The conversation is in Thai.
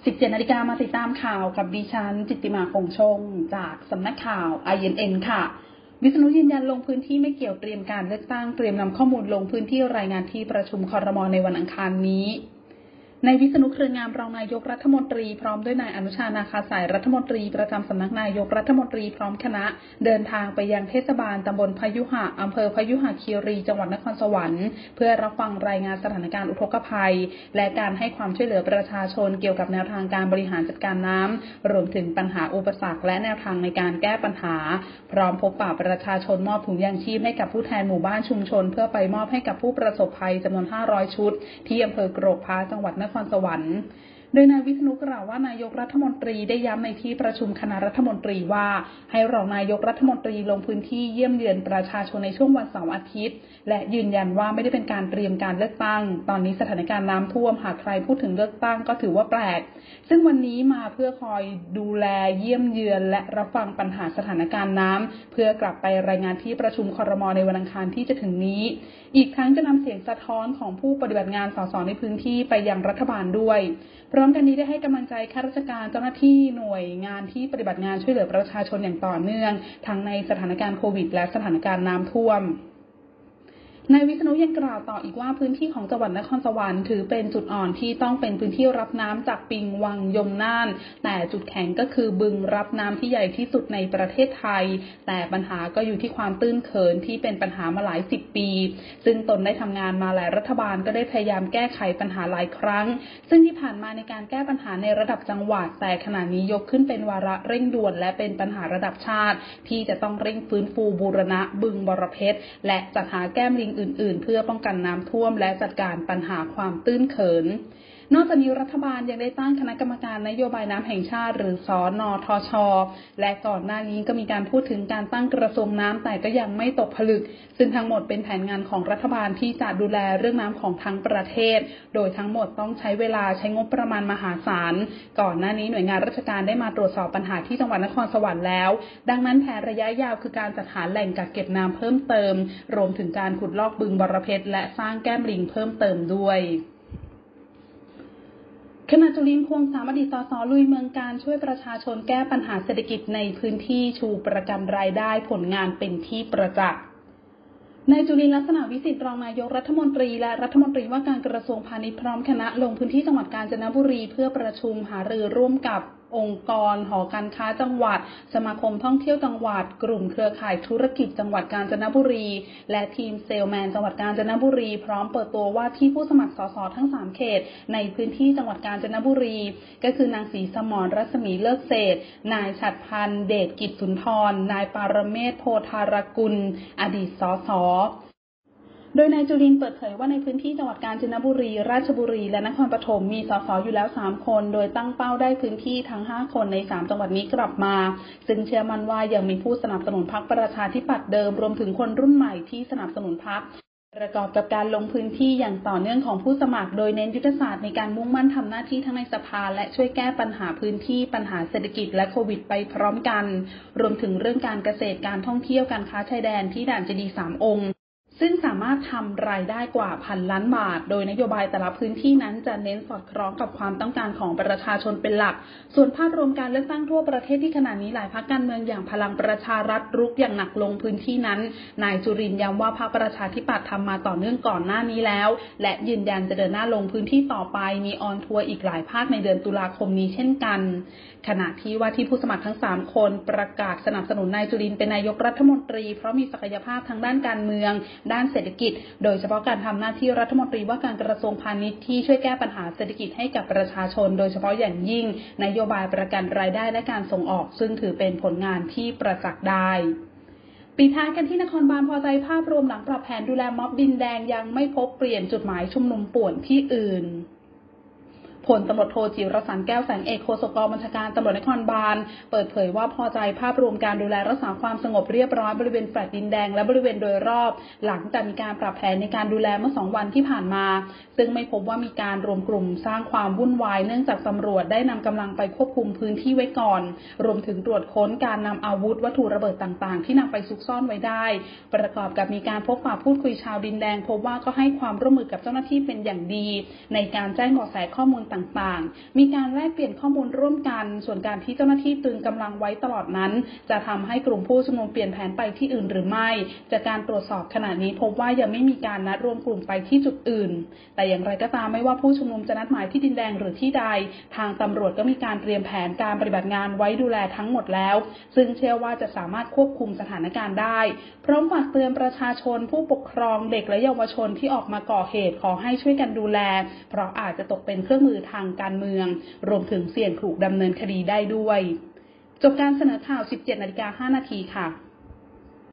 17 นาฬิกามาติดตามข่าวกับดิฉันจิตติมาคงชงจากสำนักข่าว INN ค่ะวิษณุยืนยันลงพื้นที่ไม่เกี่ยวเตรียมการเลือกตั้งเตรียมนำข้อมูลลงพื้นที่รายงานที่ประชุมครม.ในวันอังคารนี้นายวิษณุเครืองามรองนายกรัฐมนตรีพร้อมด้วยนายอนุชานาคาสายรัฐมนตรีประจำสำนักนายกรัฐมนตรีพร้อมคณะเดินทางไปยังเทศบาลตำบลพยุหะอำเภอพยุหคีรีจังหวัดนครสวรรค์เพื่อรับฟังรายงานสถานการณ์อุทกภัยและการให้ความช่วยเหลือประชาชนเกี่ยวกับแนวทางการบริหารจัดการน้ำรวมถึงปัญหาอุปสรรคและแนวทางในการแก้ปัญหาพร้อมพบปะประชาชนมอบถุงยางชีพให้กับผู้แทนหมู่บ้านชุมชนเพื่อไปมอบให้กับผู้ประสบภัยจำนวน500ชุดที่อำเภอโกรกพร้าจังหวัดนครสวรรค์โดยนายวิษณุกล่าวว่านายกรัฐมนตรีได้ย้ำในที่ประชุมคณะรัฐมนตรีว่าให้รองนายกรัฐมนตรีลงพื้นที่เยี่ยมเยือนประชาชนในช่วงวันเสาร์อาทิตย์และยืนยันว่าไม่ได้เป็นการเตรียมการเลือกตั้งตอนนี้สถานการณ์น้ำท่วมหากใครพูดถึงเลือกตั้งก็ถือว่าแปลกซึ่งวันนี้มาเพื่อคอยดูแลเยี่ยมเยือนและรับฟังปัญหาสถานการณ์น้ำเพื่อกลับไปรายงานที่ประชุมครม.ในวันอังคารที่จะถึงนี้อีกทั้งจะนำเสียงสะท้อนของผู้ปฏิบัติงานสสในพื้นที่ไปยังรัฐบาลด้วยพร้อมกันนี้ได้ให้กำลังใจข้าราชการเจ้าหน้าที่หน่วยงานที่ปฏิบัติงานช่วยเหลือประชาชนอย่างต่อเนื่องทั้งในสถานการณ์โควิดและสถานการณ์น้ำท่วมนายวิษณุยังกล่าวต่ออีกว่าพื้นที่ของจังหวัดนครสวรรค์ถือเป็นจุดอ่อนที่ต้องเป็นพื้นที่รับน้ำจากปิงวังยมน่านแต่จุดแข็งก็คือบึงรับน้ำที่ใหญ่ที่สุดในประเทศไทยแต่ปัญหาก็อยู่ที่ความตื้นเขินที่เป็นปัญหามาหลาย10 ปีซึ่งตนได้ทำงานมาหลายรัฐบาลก็ได้พยายามแก้ไขปัญหาหลายครั้งซึ่งที่ผ่านมาในการแก้ปัญหาในระดับจังหวัดแต่ขณะนี้ยกขึ้นเป็นวาระเร่งด่วนและเป็นปัญหาระดับชาติที่จะต้องเร่งฟื้นฟูบูรณะบึงบรเพชรและจัดหาแก้มลิงอื่นๆเพื่อป้องกันน้ำท่วมและจัดการปัญหาความตื้นเขินนอกจากนี้รัฐบาลยังได้ตั้งคณะกรรมการนโยบายน้ำแห่งชาติหรือสนทช.และก่อนหน้านี้ก็มีการพูดถึงการตั้งกระทรวงน้ำแต่ก็ยังไม่ตกผลึกซึ่งทั้งหมดเป็นแผนงานของรัฐบาลที่จะดูแลเรื่องน้ำของทั้งประเทศโดยทั้งหมดต้องใช้เวลาใช้งบประมาณมหาศาลก่อนหน้านี้หน่วยงานราชการได้มาตรวจสอบปัญหาที่จังหวัดนครสวรรค์แล้วดังนั้นแผนระยะยาวคือการจัดหาแหล่งกักเก็บน้ำเพิ่มเติมรวมถึงการขุดลอกบึงบรเพชรและสร้างแก้มลิงเพิ่มเติมด้วยขณะจุลินทร์พวงสามอดีตสสลุยเมืองการช่วยประชาชนแก้ปัญหาเศรษฐกิจในพื้นที่ชูประกันรายได้ผลงานเป็นที่ประจักษ์นายจุลินทร์ลักษณะวิสิทธิ์รองนายกรัฐมนตรีและรัฐมนตรีว่าการกระทรวงพาณิชย์พร้อมคณะลงพื้นที่จังหวัดกาญจนบุรีเพื่อประชุมหารือร่วมกับองค์กรหอการค้าจังหวัดสมาคมท่องเที่ยวจังหวัดกลุ่มเครือข่ายธุรกิจจังหวัดกาญจนบุรีและทีมเซลแมนจังหวัดกาญจนบุรีพร้อมเปิดตัวว่าที่ผู้สมัครสสทั้ง3เขตในพื้นที่จังหวัดกาญจนบุรีก็คือนางศรีสมรรัศมีเลิศเศรษฐ์นายฉัตรพันธ์เดชกิจสุนทรนายปารเมศโพธารกุลอดีตสสโดยนายจุลินทร์เปิดเผยว่าในพื้นที่จังหวัดกาญจนบุรีราชบุรีและนครปฐมมีสสอยู่แล้ว3คนโดยตั้งเป้าได้พื้นที่ทั้ง5คนใน3จังหวัดนี้กลับมาซึ่งเชื่อมั่นว่ายังมีผู้สนับสนุนพรรคประชาธิปัตย์เดิมรวมถึงคนรุ่นใหม่ที่สนับสนุนพรรคประกอบกับการลงพื้นที่อย่างต่อเนื่องของผู้สมัครโดยเน้นยุทธศาสตร์ในการมุ่งมั่นทำหน้าที่ทั้งในสภาและช่วยแก้ปัญหาพื้นที่ปัญหาเศรษฐกิจและโควิดไปพร้อมกันรวมถึงเรื่องการเกษตรการท่องเที่ยวการค้าชายแดนที่ด่านเจดีย์3 องค์ซึ่งสามารถทำรายได้กว่า1,000 ล้านบาทโดยนโยบายแต่ละพื้นที่นั้นจะเน้นสอดคล้องกับความต้องการของประชาชนเป็นหลักส่วนภาพรวมการเลือกตั้งทั่วประเทศที่ขณะนี้หลายพรรคการเมืองอย่างพลังประชารัฐรุกอย่างหนักลงพื้นที่นั้นนายจุรินทร์ย้ำว่าพรรคประชาธิปัตย์ทำมาต่อเนื่องก่อนหน้านี้แล้วและยืนยันจะเดินหน้าลงพื้นที่ต่อไปมีออนทัวร์อีกหลายภาคในเดือนตุลาคมนี้เช่นกันขณะที่ว่าที่ผู้สมัครทั้ง3คนประกาศสนับสนุนนายจุรินทร์เป็นนายกรัฐมนตรีเพราะมีศักยภาพทางด้านการเมืองด้านเศรษฐกิจโดยเฉพาะการทำหน้าที่รัฐมนตรีว่าการกระทรวงพาณิชย์ที่ช่วยแก้ปัญหาเศรษฐกิจให้กับประชาชนโดยเฉพาะอย่างยิ่งนโยบายประกันรายได้และการส่งออกซึ่งถือเป็นผลงานที่ประจักษ์ได้ปิดท้ายกันที่นครบาลพอใจภาพรวมหลังปรับแผนดูแลม็อบดินแดงยังไม่พบเปลี่ยนจุดหมายชุมนุมป่วนที่อื่นพลตำรวจโทจิรสันต์แก้วแสงเอกโฆษกกองบัญชาการตำรวจนครบาลเปิดเผยว่าพอใจภาพรวมการดูแลรักษาความสงบเรียบร้อยบริเวณแฟลตดินแดงและบริเวณโดยรอบหลังจากมีการปรับแผนในการดูแลเมื่อ2 วันที่ผ่านมาซึ่งไม่พบว่ามีการรวมกลุ่มสร้างความวุ่นวายเนื่องจากตำรวจได้นำกำลังไปควบคุมพื้นที่ไว้ก่อนรวมถึงตรวจค้นการนำอาวุธวัตถุระเบิดต่างๆที่นำไปซุกซ่อนไว้ได้ประกอบกับมีการพบปะพูดคุยชาวดินแดงพบว่าก็ให้ความร่วมมือกับเจ้าหน้าที่เป็นอย่างดีในการแจ้งเบาะแสข้อมูลต่างๆมีการแลกเปลี่ยนข้อมูลร่วมกันส่วนการที่เจ้าหน้าที่ตรึงกำลังไว้ตลอดนั้นจะทำให้กลุ่มผู้ชุมนุมเปลี่ยนแผนไปที่อื่นหรือไม่จากการตรวจสอบขณะนี้พบว่ายังไม่มีการนัดรวมกลุ่มไปที่จุดอื่นแต่อย่างไรก็ตามไม่ว่าผู้ชุมนุมจะนัดหมายที่ดินแดงหรือที่ใดทางตำรวจก็มีการเตรียมแผนการปฏิบัติงานไว้ดูแลทั้งหมดแล้วซึ่งเชื่อว่าจะสามารถควบคุมสถานการณ์ได้พร้อมฝากเตือนประชาชนผู้ปกครองเด็กและเยาวชนที่ออกมาก่อเหตุขอให้ช่วยกันดูแลเพราะอาจจะตกเป็นเครื่องมือทางการเมืองรวมถึงเสี่ยงถูกดำเนินคดีได้ด้วยจบการเสนอข่าว 17:05 น.ค่ะ